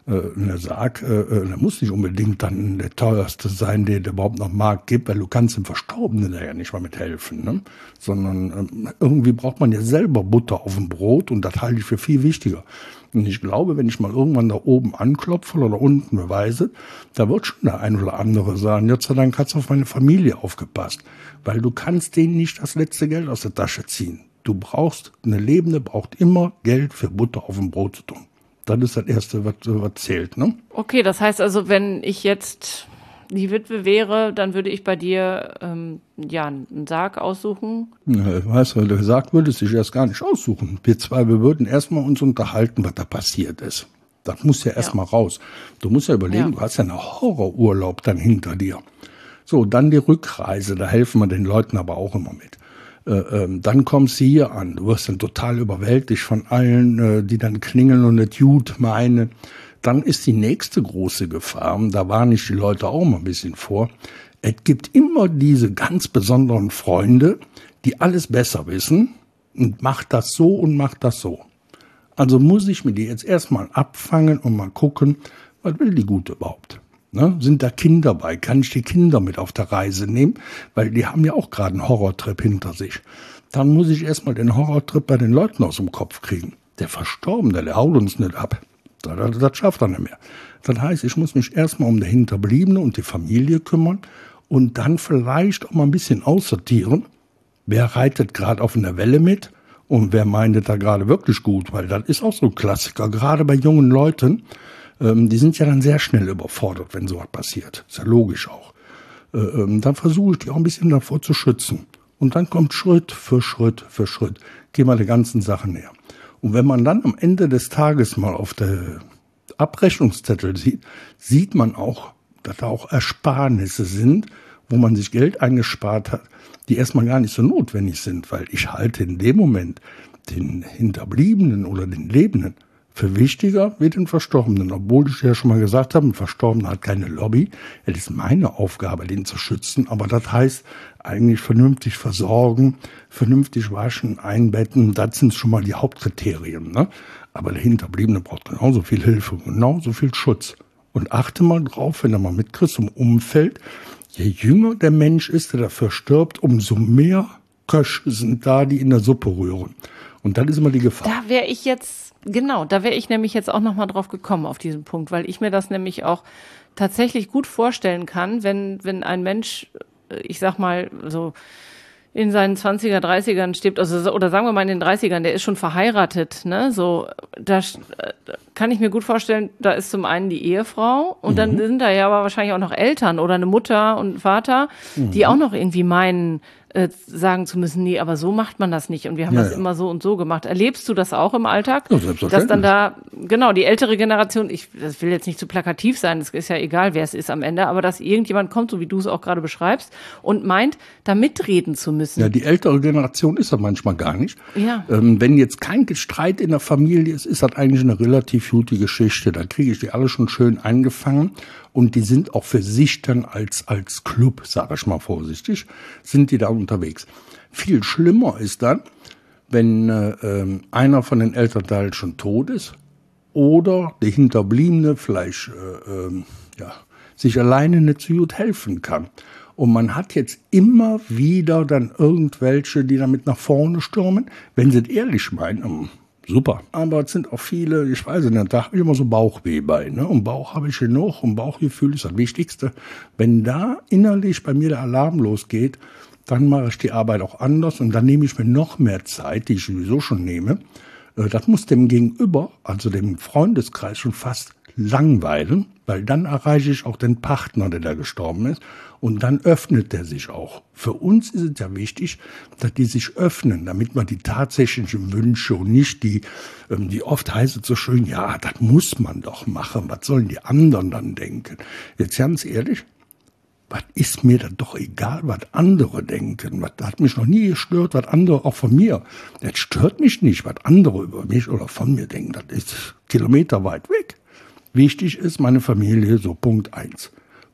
Der Sarg, der muss nicht unbedingt dann der teuerste sein, der der überhaupt noch Markt gibt, weil du kannst dem Verstorbenen da ja nicht mal mithelfen, ne? Sondern irgendwie braucht man ja selber Butter auf dem Brot und das halte ich für viel wichtiger. Und ich glaube, wenn ich mal irgendwann da oben anklopfe oder unten beweise, da wird schon der ein oder andere sagen, Gott sei Dank hat's auf meine Familie aufgepasst, weil du kannst denen nicht das letzte Geld aus der Tasche ziehen. Du brauchst, eine Lebende braucht immer Geld für Butter auf dem Brot zu tun. Das ist das Erste, was, was zählt, ne? Okay, das heißt also, wenn ich jetzt die Witwe wäre, dann würde ich bei dir ähm, ja einen Sarg aussuchen. Ja, weißt du, der Sarg würde sich erst gar nicht aussuchen. Wir zwei, wir würden erstmal uns unterhalten, was da passiert ist. Das muss ja erstmal ja. raus. Du musst ja überlegen, ja. du hast ja einen Horrorurlaub dann hinter dir. So, dann die Rückreise, da helfen wir den Leuten aber auch immer mit. Äh, ähm, dann kommst du hier an, du wirst dann total überwältigt von allen, äh, die dann klingeln und das gut meinen. Dann ist die nächste große Gefahr, und da warne ich die Leute auch mal ein bisschen vor, es gibt immer diese ganz besonderen Freunde, die alles besser wissen und macht das so und macht das so. Also muss ich mir die jetzt erstmal abfangen und mal gucken, was will die Gute überhaupt? Ne? Sind da Kinder bei? Kann ich die Kinder mit auf der Reise nehmen? Weil die haben ja auch gerade einen Horrortrip hinter sich. Dann muss ich erstmal den Horrortrip bei den Leuten aus dem Kopf kriegen. Der Verstorbene, der haut uns nicht ab. Das, das schafft er nicht mehr. Das heißt, ich muss mich erstmal um die Hinterbliebene und die Familie kümmern und dann vielleicht auch mal ein bisschen aussortieren. Wer reitet gerade auf einer Welle mit und wer meint da gerade wirklich gut? Weil das ist auch so ein Klassiker, gerade bei jungen Leuten. Ähm, die sind ja dann sehr schnell überfordert, wenn sowas passiert. Ist ja logisch auch. Äh, ähm, dann versuche ich die auch ein bisschen davor zu schützen. Und dann kommt Schritt für Schritt für Schritt, gehen wir der ganzen Sache näher. Und wenn man dann am Ende des Tages mal auf der Abrechnungszettel sieht, sieht man auch, dass da auch Ersparnisse sind, wo man sich Geld eingespart hat, die erstmal gar nicht so notwendig sind, weil ich halte in dem Moment den Hinterbliebenen oder den Lebenden für wichtiger wie den Verstorbenen. Obwohl ich ja schon mal gesagt habe, ein Verstorbener hat keine Lobby. Es ist meine Aufgabe, den zu schützen. Aber das heißt eigentlich vernünftig versorgen, vernünftig waschen, einbetten. Das sind schon mal die Hauptkriterien, ne? Aber der Hinterbliebene braucht genauso viel Hilfe, genauso viel Schutz. Und achte mal drauf, wenn du mal mitkriegst im Umfeld, je jünger der Mensch ist, der dafür stirbt, umso mehr Köche sind da, die in der Suppe rühren. Und dann ist immer die Gefahr. Da wäre ich jetzt, genau, da wäre ich nämlich jetzt auch nochmal drauf gekommen auf diesen Punkt, weil ich mir das nämlich auch tatsächlich gut vorstellen kann, wenn, wenn ein Mensch, ich sag mal, so in seinen zwanziger, dreißigern stirbt, also, oder sagen wir mal in den dreißigern, der ist schon verheiratet, ne, so, da kann ich mir gut vorstellen, da ist zum einen die Ehefrau und mhm. dann sind da ja aber wahrscheinlich auch noch Eltern oder eine Mutter und ein Vater, mhm. die auch noch irgendwie meinen, äh, sagen zu müssen, nee, aber so macht man das nicht und wir haben ja, das ja. immer so und so gemacht. Erlebst du das auch im Alltag? Ja, selbstverständlich. Dass dann da, genau, die ältere Generation, ich, das will jetzt nicht zu plakativ sein, das ist ja egal, wer es ist am Ende, aber dass irgendjemand kommt, so wie du es auch gerade beschreibst, und meint, da mitreden zu müssen. Ja, die ältere Generation ist das manchmal gar nicht. Ja. Ähm, wenn jetzt kein Streit in der Familie ist, ist das eigentlich eine relativ gute Geschichte. Da kriege ich die alle schon schön eingefangen. Und die sind auch für sich dann als, als Club, sage ich mal vorsichtig, sind die da unterwegs. Viel schlimmer ist dann, wenn äh, einer von den Elternteilen schon tot ist oder der Hinterbliebene vielleicht äh, äh, ja, sich alleine nicht so gut helfen kann. Und man hat jetzt immer wieder dann irgendwelche, die damit nach vorne stürmen, wenn sie es ehrlich meinen. Super. Aber es sind auch viele, ich weiß nicht, da habe ich immer so Bauchweh bei. Ne? Und Bauch habe ich genug und Bauchgefühl ist das Wichtigste. Wenn da innerlich bei mir der Alarm losgeht, dann mache ich die Arbeit auch anders und dann nehme ich mir noch mehr Zeit, die ich sowieso schon nehme. Das muss dem Gegenüber, also dem Freundeskreis, schon fast langweilen, weil dann erreiche ich auch den Partner, der da gestorben ist, und dann öffnet der sich auch. Für uns ist es ja wichtig, dass die sich öffnen, damit man die tatsächlichen Wünsche und nicht die, die oft heißt es so schön, ja, das muss man doch machen, was sollen die anderen dann denken? Jetzt ganz ehrlich, was ist mir dann doch egal, was andere denken? Was hat mich noch nie gestört, was andere auch von mir. Das stört mich nicht, was andere über mich oder von mir denken. Das ist kilometerweit weg. Wichtig ist meine Familie, so Punkt eins.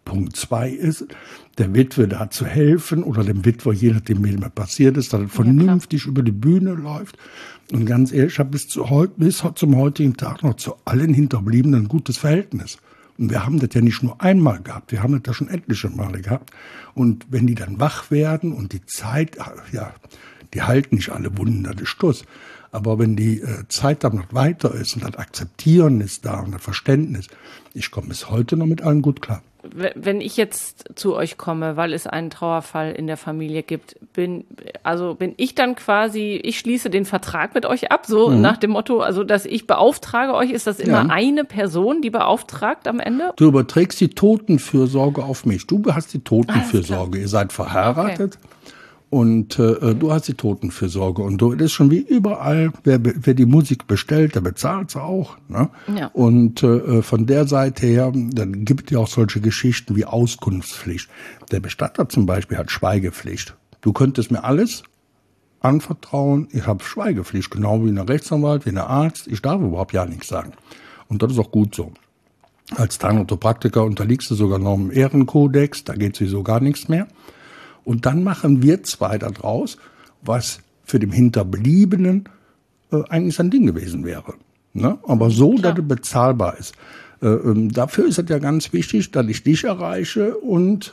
Punkt zwei ist, der Witwe da zu helfen oder dem Witwer, je nachdem, wie mir passiert ist, dass es vernünftig ja, über die Bühne läuft. Und ganz ehrlich, ich habe bis, zu heut, bis zum heutigen Tag noch zu allen Hinterbliebenen ein gutes Verhältnis. Und wir haben das ja nicht nur einmal gehabt, wir haben das ja schon etliche Male gehabt. Und wenn die dann wach werden und die Zeit, ja, die halten nicht alle Wunden, das ist Stuss. Aber wenn die äh, Zeit dann noch weiter ist und das Akzeptieren ist da und das Verständnis, ich komme bis heute noch mit allen gut klar. Wenn ich jetzt zu euch komme, weil es einen Trauerfall in der Familie gibt, bin, also bin ich dann quasi, ich schließe den Vertrag mit euch ab, so mhm. nach dem Motto, also dass ich beauftrage euch, ist das immer ja. eine Person, die beauftragt am Ende? Du überträgst die Totenfürsorge auf mich. Du hast die Totenfürsorge. Ihr seid verheiratet. Okay. Und äh, du hast die Totenfürsorge und du, das ist schon wie überall, wer, wer die Musik bestellt, der bezahlt sie auch. Ne? Ja. Und äh, von der Seite her, dann gibt es ja auch solche Geschichten wie Auskunftspflicht. Der Bestatter zum Beispiel hat Schweigepflicht. Du könntest mir alles anvertrauen, ich habe Schweigepflicht, genau wie ein Rechtsanwalt, wie ein Arzt, ich darf überhaupt ja nichts sagen. Und das ist auch gut so. Als Zahnorthopraktiker unterliegst du sogar noch im Ehrenkodex, da geht sowieso gar nichts mehr. Und dann machen wir zwei daraus, was für den Hinterbliebenen äh, eigentlich ein Ding gewesen wäre. Ne? Aber so, Klar. dass es bezahlbar ist. Äh, ähm, dafür ist es ja ganz wichtig, dass ich dich erreiche und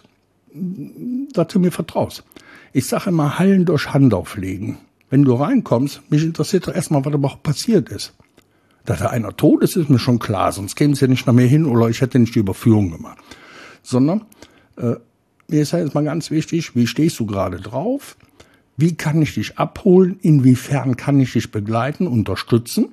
dass du mir vertraust. Ich sage immer, Hallen durch Hand auflegen. Wenn du reinkommst, mich interessiert doch erstmal, was überhaupt passiert ist. Dass da einer tot ist, ist mir schon klar, sonst käme es ja nicht nach mir hin oder ich hätte nicht die Überführung gemacht. Sondern äh, mir ist jetzt mal ganz wichtig, wie stehst du gerade drauf? Wie kann ich dich abholen? Inwiefern kann ich dich begleiten, unterstützen?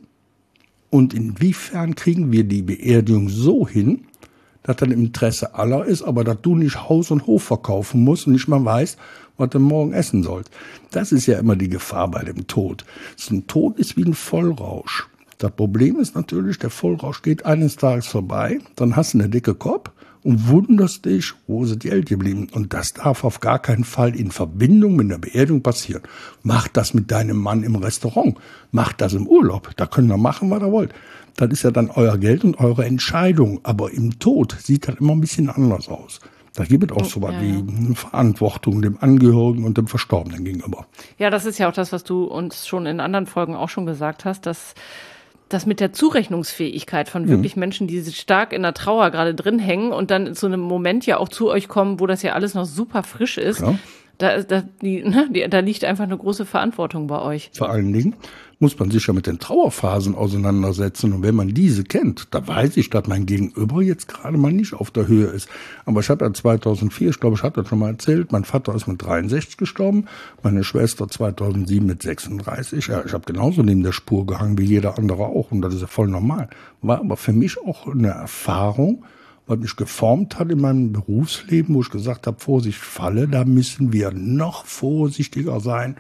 Und inwiefern kriegen wir die Beerdigung so hin, dass das im Interesse aller ist, aber dass du nicht Haus und Hof verkaufen musst und nicht mal weißt, was du morgen essen sollst. Das ist ja immer die Gefahr bei dem Tod. So ein Tod ist wie ein Vollrausch. Das Problem ist natürlich, der Vollrausch geht eines Tages vorbei, dann hast du eine dicke Kopf und wunderst dich, wo ist das Geld geblieben? Und das darf auf gar keinen Fall in Verbindung mit einer Beerdigung passieren. Mach das mit deinem Mann im Restaurant. Mach das im Urlaub. Da könnt ihr machen, was ihr wollt. Das ist ja dann euer Geld und eure Entscheidung. Aber im Tod sieht das immer ein bisschen anders aus. Da gibt es auch so was ja, wie eine Verantwortung dem Angehörigen und dem Verstorbenen gegenüber. Ja, das ist ja auch das, was du uns schon in anderen Folgen auch schon gesagt hast, dass das mit der Zurechnungsfähigkeit von wirklich mhm. Menschen, die stark in der Trauer gerade drin hängen und dann zu einem Moment ja auch zu euch kommen, wo das ja alles noch super frisch ist, ja. da, da, die, ne, die, da liegt einfach eine große Verantwortung bei euch. Vor allen Dingen muss man sich ja mit den Trauerphasen auseinandersetzen. Und wenn man diese kennt, da weiß ich, dass mein Gegenüber jetzt gerade mal nicht auf der Höhe ist. Aber ich hatte zweitausendvier, ich glaube, ich hatte das schon mal erzählt, mein Vater ist mit dreiundsechzig gestorben, meine Schwester zweitausendsieben mit sechsunddreißig. Ja, ich habe genauso neben der Spur gehangen wie jeder andere auch. Und das ist ja voll normal. War aber für mich auch eine Erfahrung, was mich geformt hat in meinem Berufsleben, wo ich gesagt habe, Vorsicht, Falle, da müssen wir noch vorsichtiger sein,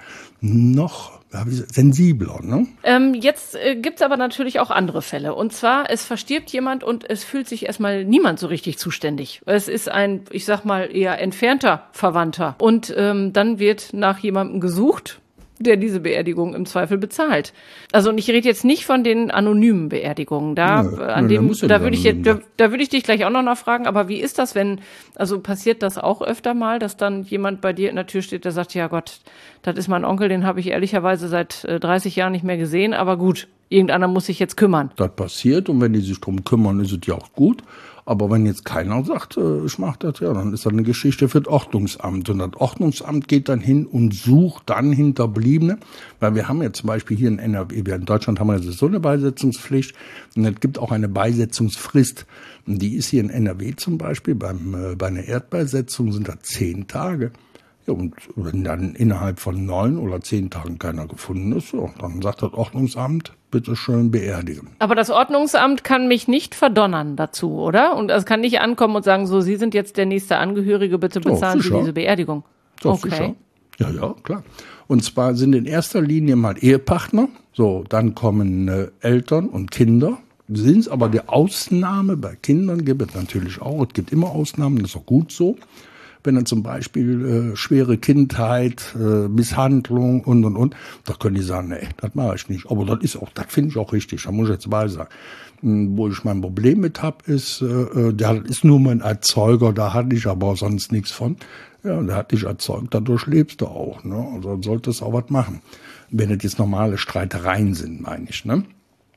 noch sensibler. Ne? Ähm, jetzt äh, gibt's aber natürlich auch andere Fälle. Und zwar, es verstirbt jemand und es fühlt sich erstmal niemand so richtig zuständig. Es ist ein, ich sag mal, eher entfernter Verwandter. Und ähm, dann wird nach jemandem gesucht, der diese Beerdigung im Zweifel bezahlt. Also und ich rede jetzt nicht von den anonymen Beerdigungen. Da ja, an dem, ja da würde ich jetzt, da, da würde ich dich gleich auch noch nachfragen. Aber wie ist das, wenn, also passiert das auch öfter mal, dass dann jemand bei dir in der Tür steht, der sagt, ja Gott, das ist mein Onkel, den habe ich ehrlicherweise seit äh, dreißig Jahren nicht mehr gesehen, aber gut, irgendeiner muss sich jetzt kümmern. Das passiert und wenn die sich drum kümmern, ist es ja auch gut. Aber wenn jetzt keiner sagt, äh, ich mach das, ja, dann ist das eine Geschichte für das Ordnungsamt. Und das Ordnungsamt geht dann hin und sucht dann Hinterbliebene. Weil wir haben ja zum Beispiel hier in N R W, wir in Deutschland haben wir so eine Beisetzungspflicht. Und es gibt auch eine Beisetzungsfrist. Und die ist hier in N R W zum Beispiel, beim, äh, bei einer Erdbeisetzung sind das zehn Tage. Ja, und wenn dann innerhalb von neun oder zehn Tagen keiner gefunden ist, so, dann sagt das Ordnungsamt, bitte schön beerdigen. Aber das Ordnungsamt kann mich nicht verdonnern dazu, oder? Und es kann nicht ankommen und sagen, so, Sie sind jetzt der nächste Angehörige, bitte bezahlen Sie diese Beerdigung. Doch, okay. Sicher. Ja, ja, klar. Und zwar sind in erster Linie mal Ehepartner, so, dann kommen äh, Eltern und Kinder. Sind es aber die Ausnahme, bei Kindern gibt es natürlich auch, es gibt immer Ausnahmen, das ist auch gut so. wenn er zum Beispiel äh, schwere Kindheit, äh, Misshandlung und, und, und, da können die sagen, nee, das mache ich nicht. Aber das ist auch, das finde ich auch richtig, da muss ich jetzt bei sagen. Wo ich mein Problem mit habe, ist, äh, der ist nur mein Erzeuger, da hatte ich aber sonst nichts von. Ja, der hat dich erzeugt, dadurch lebst du auch. Ne? Also solltest du auch was machen. Wenn das jetzt normale Streitereien sind, meine ich. Ne?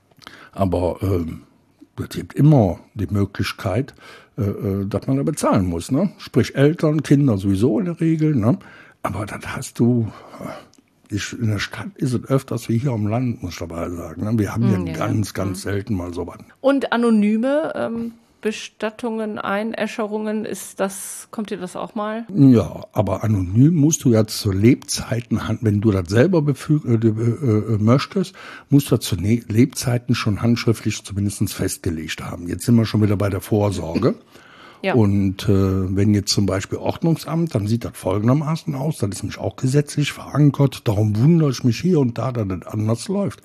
Aber ähm, es gibt immer die Möglichkeit, äh, dass man da bezahlen muss. Ne? Sprich Eltern, Kinder sowieso in der Regel. Ne? Aber das hast du... Ich, in der Stadt ist es öfters wie hier am Land, muss ich dabei sagen. Ne? Wir haben ja, ja ganz, ganz ja. selten mal sowas. Und anonyme ähm, Bestattungen, Einäscherungen, ist das, kommt dir das auch mal? Ja, aber anonym musst du ja zu Lebzeiten, wenn du das selber befüg, äh, äh, möchtest, musst du zu ne- Lebzeiten schon handschriftlich zumindest festgelegt haben. Jetzt sind wir schon wieder bei der Vorsorge. Ja. Und äh, wenn jetzt zum Beispiel Ordnungsamt, dann sieht das folgendermaßen aus, das ist nämlich auch gesetzlich verankert, darum wundere ich mich hier und da, dass das anders läuft.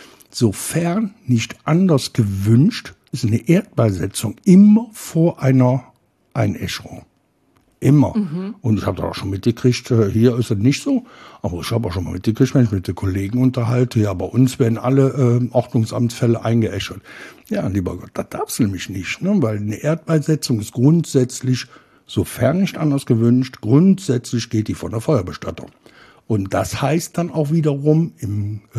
Sofern nicht anders gewünscht, ist eine Erdbeisetzung immer vor einer Einäscherung. Immer. Mhm. Und ich habe da auch schon mitgekriegt, hier ist es nicht so, aber ich habe auch schon mal mitgekriegt, wenn ich mit den Kollegen unterhalte, ja, bei uns werden alle äh, Ordnungsamtsfälle eingeäschert. Ja, lieber Gott, das darfst du nämlich nicht, ne? Weil eine Erdbeisetzung ist grundsätzlich, sofern nicht anders gewünscht, grundsätzlich geht die von der Feuerbestattung. Und das heißt dann auch wiederum im äh,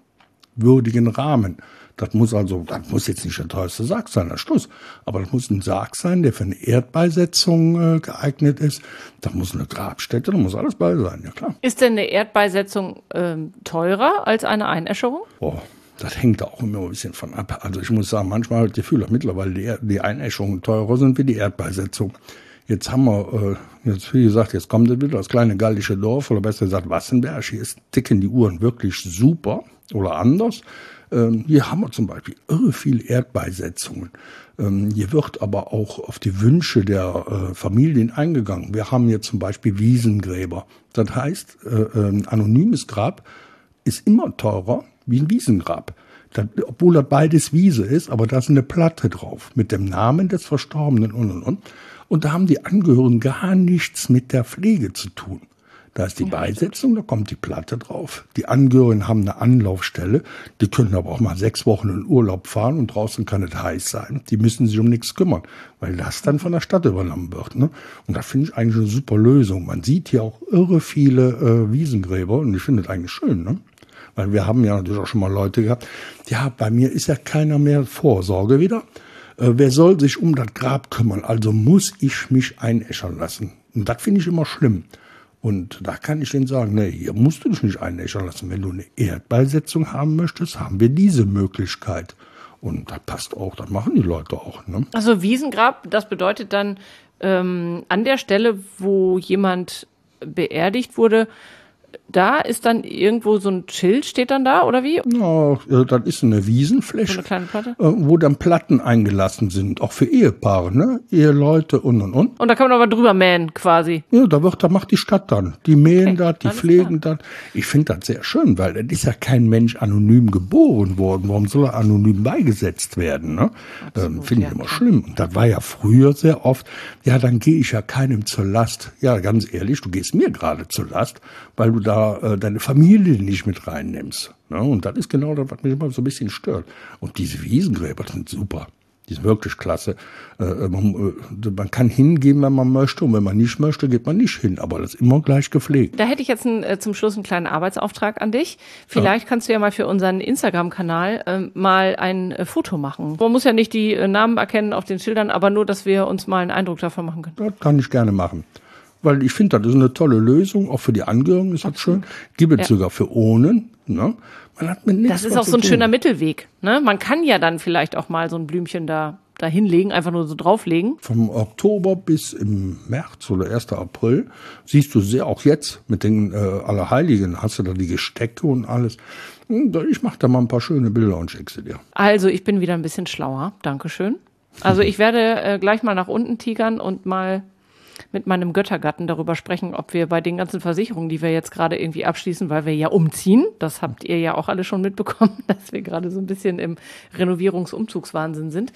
würdigen Rahmen. Das muss also, das muss jetzt nicht der teuerste Sarg sein, das Schluss. Aber das muss ein Sarg sein, der für eine Erdbeisetzung äh, geeignet ist. Da muss eine Grabstätte, da muss alles bei sein, ja klar. Ist denn eine Erdbeisetzung ähm, teurer als eine Einäscherung? Oh, das hängt auch immer ein bisschen von ab. Also ich muss sagen, manchmal habe ich das Gefühl, dass mittlerweile die, die Einäscherungen teurer sind wie die Erdbeisetzung. Jetzt haben wir, äh, jetzt wie gesagt, jetzt kommt das wieder das kleine gallische Dorf, oder besser gesagt Wassenberg. Hier ticken die Uhren wirklich super oder anders. Ähm, hier haben wir zum Beispiel irre viel Erdbeisetzungen. Ähm, hier wird aber auch auf die Wünsche der äh, Familien eingegangen. Wir haben hier zum Beispiel Wiesengräber. Das heißt, äh, ein anonymes Grab ist immer teurer wie ein Wiesengrab. Das, obwohl das beides Wiese ist, aber da ist eine Platte drauf mit dem Namen des Verstorbenen und und und. Und da haben die Angehörigen gar nichts mit der Pflege zu tun. Da ist die Beisetzung, da kommt die Platte drauf. Die Angehörigen haben eine Anlaufstelle, die können aber auch mal sechs Wochen in Urlaub fahren und draußen kann es heiß sein. Die müssen sich um nichts kümmern, weil das dann von der Stadt übernommen wird. Ne? Und da finde ich eigentlich eine super Lösung. Man sieht hier auch irre viele äh, Wiesengräber und ich finde es eigentlich schön, ne? Weil wir haben ja natürlich auch schon mal Leute gehabt, ja, bei mir ist ja keiner mehr Vorsorge wieder. Äh, wer soll sich um das Grab kümmern? Also muss ich mich einäschern lassen. Und das finde ich immer schlimm. Und da kann ich denen sagen, nee, hier musst du dich nicht einäschern lassen. Wenn du eine Erdbeisetzung haben möchtest, haben wir diese Möglichkeit. Und das passt auch, das machen die Leute auch. Ne? Also Wiesengrab, das bedeutet dann ähm, an der Stelle, wo jemand beerdigt wurde, da ist dann irgendwo so ein Schild, steht dann da, oder wie? Ja, das ist eine Wiesenfläche, so eine kleine Platte, wo dann Platten eingelassen sind, auch für Ehepaare, ne? Eheleute und und und. Und da kann man aber drüber mähen quasi. Ja, da wird, da macht die Stadt dann. Die mähen okay, das, die pflegen das. Ich finde das sehr schön, weil das ist ja kein Mensch anonym geboren worden. Warum soll er anonym beigesetzt werden, ne? Ähm, finde ich ja, immer klar. Schlimm. Und das war ja früher sehr oft, ja, dann gehe ich ja keinem zur Last. Ja, ganz ehrlich, du gehst mir gerade zur Last, weil du da äh, deine Familie nicht mit reinnimmst. Ne? Und das ist genau das, was mich immer so ein bisschen stört. Und diese Wiesengräber sind super. Die sind wirklich klasse. Äh, man, äh, man kann hingehen, wenn man möchte, und wenn man nicht möchte, geht man nicht hin. Aber das ist immer gleich gepflegt. Da hätte ich jetzt ein, äh, zum Schluss einen kleinen Arbeitsauftrag an dich. Vielleicht ja. kannst du ja mal für unseren Instagram-Kanal äh, mal ein äh, Foto machen. Man muss ja nicht die äh, Namen erkennen auf den Schildern, aber nur, dass wir uns mal einen Eindruck davon machen können. Das kann ich gerne machen. Weil ich finde, das ist eine tolle Lösung, auch für die Angehörigen ist das schön. Gibt es ja. sogar für Ohnen. Ne? Man hat mit nichts das ist auch so ein tun. schöner Mittelweg. Ne? Man kann ja dann vielleicht auch mal so ein Blümchen da, da hinlegen, einfach nur so drauflegen. Vom Oktober bis im März oder ersten April siehst du sehr, auch jetzt mit den äh, Allerheiligen, hast du da die Gestecke und alles. Ich mache da mal ein paar schöne Bilder und schicke sie dir. Also ich bin wieder ein bisschen schlauer. Dankeschön. Also ich werde äh, gleich mal nach unten tigern und mal mit meinem Göttergatten darüber sprechen, ob wir bei den ganzen Versicherungen, die wir jetzt gerade irgendwie abschließen, weil wir ja umziehen, das habt ihr ja auch alle schon mitbekommen, dass wir gerade so ein bisschen im Renovierungsumzugswahnsinn sind,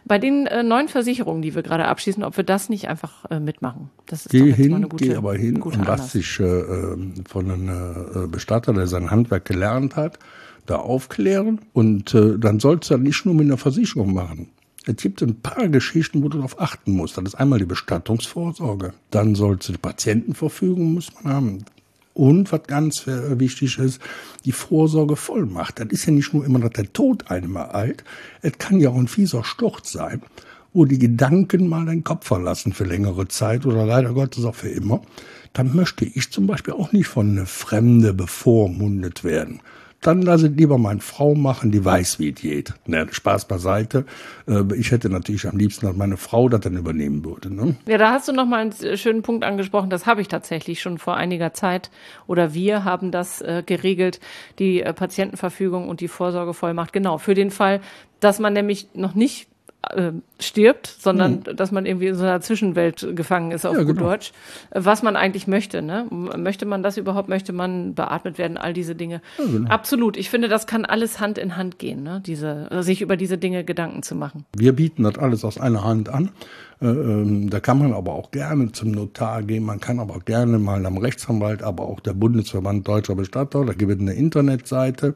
bei den äh, neuen Versicherungen, die wir gerade abschließen, ob wir das nicht einfach äh, mitmachen. Das ist geh doch jetzt hin, mal eine gute, geh aber hin und lass dich äh, von einem äh, Bestatter, der sein Handwerk gelernt hat, da aufklären. Und äh, dann sollst du das nicht nur mit einer Versicherung machen. Es gibt ein paar Geschichten, wo du darauf achten musst. Das ist einmal die Bestattungsvorsorge. Dann sollst du die Patientenverfügung muss man haben. Und was ganz wichtig ist, die Vorsorgevollmacht. Das ist ja nicht nur immer, dass der Tod einem ereilt. Es kann ja auch ein fieser Sturz sein, wo die Gedanken mal deinen Kopf verlassen für längere Zeit oder leider Gottes auch für immer. Dann möchte ich zum Beispiel auch nicht von einer Fremde bevormundet werden. Dann lasse ich lieber meine Frau machen, die weiß, wie es geht. Ne, Spaß beiseite. Ich hätte natürlich am liebsten, dass meine Frau das dann übernehmen würde. Ne? Ja, da hast du noch mal einen schönen Punkt angesprochen. Das habe ich tatsächlich schon vor einiger Zeit oder wir haben das äh, geregelt, die äh, Patientenverfügung und die Vorsorgevollmacht. Genau, für den Fall, dass man nämlich noch nicht äh, stirbt, sondern mhm. dass man irgendwie in so einer Zwischenwelt gefangen ist auf ja, gut genau. Deutsch, was man eigentlich möchte. Ne? Möchte man das überhaupt? Möchte man beatmet werden? All diese Dinge. Ja, genau. Absolut. Ich finde, das kann alles Hand in Hand gehen, ne? Diese, sich über diese Dinge Gedanken zu machen. Wir bieten das alles aus einer Hand an. Äh, ähm, da kann man aber auch gerne zum Notar gehen. Man kann aber auch gerne mal am Rechtsanwalt, aber auch der Bundesverband Deutscher Bestatter, da gibt es eine Internetseite,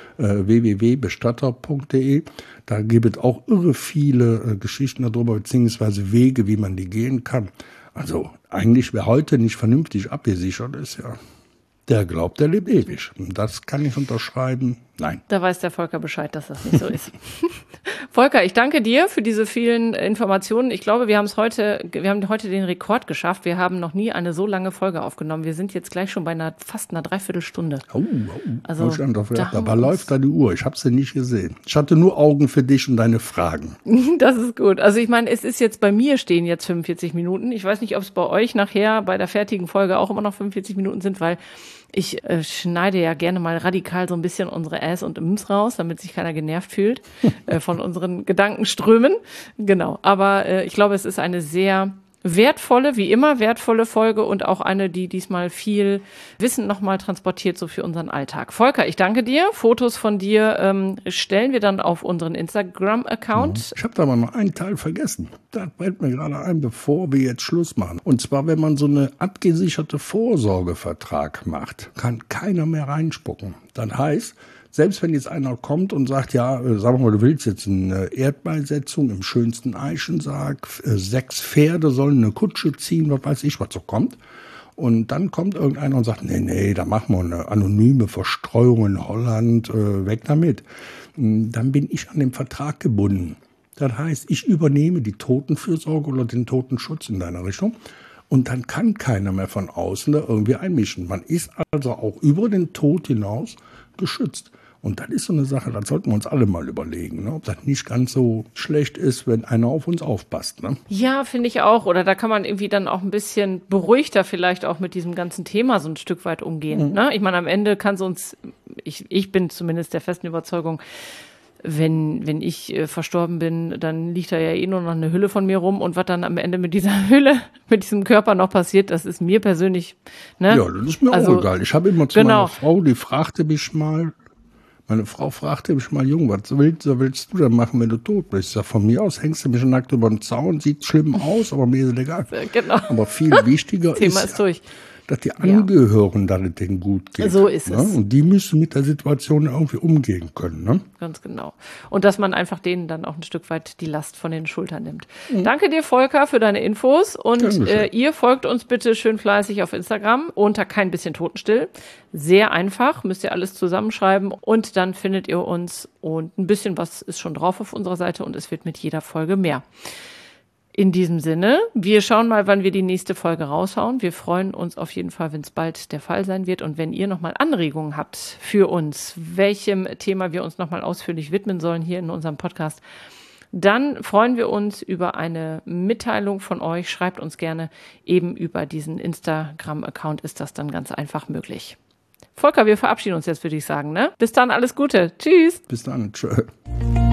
w w w punkt bestatter punkt d e. Da gibt es auch irre viele äh, Geschichten darüber, beziehungsweise Wege, wie man die gehen kann. Also eigentlich, wer heute nicht vernünftig abgesichert ist, ja, der glaubt, der lebt ewig. Und das kann ich unterschreiben. Nein. Da weiß der Volker Bescheid, dass das nicht so ist. Volker, ich danke dir für diese vielen Informationen. Ich glaube, wir haben es heute, wir haben heute den Rekord geschafft. Wir haben noch nie eine so lange Folge aufgenommen. Wir sind jetzt gleich schon bei einer fast einer Dreiviertelstunde. Oh, oh. Also, da aber läuft da die Uhr. Ich habe sie nicht gesehen. Ich hatte nur Augen für dich und deine Fragen. Das ist gut. Also ich meine, es ist jetzt bei mir stehen jetzt fünfundvierzig Minuten. Ich weiß nicht, ob es bei euch nachher bei der fertigen Folge auch immer noch fünfundvierzig Minuten sind, weil ich äh, schneide ja gerne mal radikal so ein bisschen unsere Äs und Ims raus, damit sich keiner genervt fühlt äh, von unseren Gedankenströmen. Genau. Aber äh, ich glaube, es ist eine sehr wertvolle, wie immer wertvolle Folge und auch eine, die diesmal viel Wissen nochmal transportiert, so für unseren Alltag. Volker, ich danke dir. Fotos von dir ähm, stellen wir dann auf unseren Instagram-Account. Ich habe da mal noch einen Teil vergessen. Da fällt mir gerade ein, bevor wir jetzt Schluss machen. Und zwar, wenn man so eine abgesicherte Vorsorgevertrag macht, kann keiner mehr reinspucken. Das heißt, selbst wenn jetzt einer kommt und sagt, ja, äh, sagen wir mal, du willst jetzt eine Erdbeisetzung im schönsten Eichensarg, äh, sechs Pferde sollen eine Kutsche ziehen, was weiß ich, was so kommt. Und dann kommt irgendeiner und sagt, nee, nee, da machen wir eine anonyme Verstreuung in Holland, äh, weg damit. Dann bin ich an dem Vertrag gebunden. Das heißt, ich übernehme die Totenfürsorge oder den Totenschutz in deiner Richtung. Und dann kann keiner mehr von außen da irgendwie einmischen. Man ist also auch über den Tod hinaus geschützt. Und das ist so eine Sache, das sollten wir uns alle mal überlegen, ne? Ob das nicht ganz so schlecht ist, wenn einer auf uns aufpasst. Ne? Ja, finde ich auch. Oder da kann man irgendwie dann auch ein bisschen beruhigter vielleicht auch mit diesem ganzen Thema so ein Stück weit umgehen. Mhm. Ne? Ich meine, am Ende kann es uns, ich, ich bin zumindest der festen Überzeugung, wenn, wenn ich äh, verstorben bin, dann liegt da ja eh nur noch eine Hülle von mir rum. Und was dann am Ende mit dieser Hülle, mit diesem Körper noch passiert, das ist mir persönlich, ne? Ja, das ist mir also, auch egal. Ich habe immer zu genau. meiner Frau, die fragte mich mal, meine Frau fragte mich mal, Junge, was willst, was willst du denn machen, wenn du tot bist? Ich sag, von mir aus hängst du mich nackt über den Zaun, sieht schlimm aus, aber mir ist es egal. Genau. Aber viel wichtiger Thema ist, ist durch. dass die Angehörigen, dass es denen gut geht. So ist ne? es. Und die müssen mit der Situation irgendwie umgehen können. Ne? Ganz genau. Und dass man einfach denen dann auch ein Stück weit die Last von den Schultern nimmt. Mhm. Danke dir, Volker, für deine Infos. Und äh, ihr folgt uns bitte schön fleißig auf Instagram unter kein bisschen Totenstill. Sehr einfach, müsst ihr alles zusammenschreiben. Und dann findet ihr uns. Und ein bisschen was ist schon drauf auf unserer Seite. Und es wird mit jeder Folge mehr. In diesem Sinne, wir schauen mal, wann wir die nächste Folge raushauen. Wir freuen uns auf jeden Fall, wenn es bald der Fall sein wird. Und wenn ihr nochmal Anregungen habt für uns, welchem Thema wir uns nochmal ausführlich widmen sollen hier in unserem Podcast, dann freuen wir uns über eine Mitteilung von euch. Schreibt uns gerne eben über diesen Instagram-Account, ist das dann ganz einfach möglich. Volker, wir verabschieden uns jetzt, würde ich sagen, ne? Bis dann, alles Gute. Tschüss. Bis dann, tschö.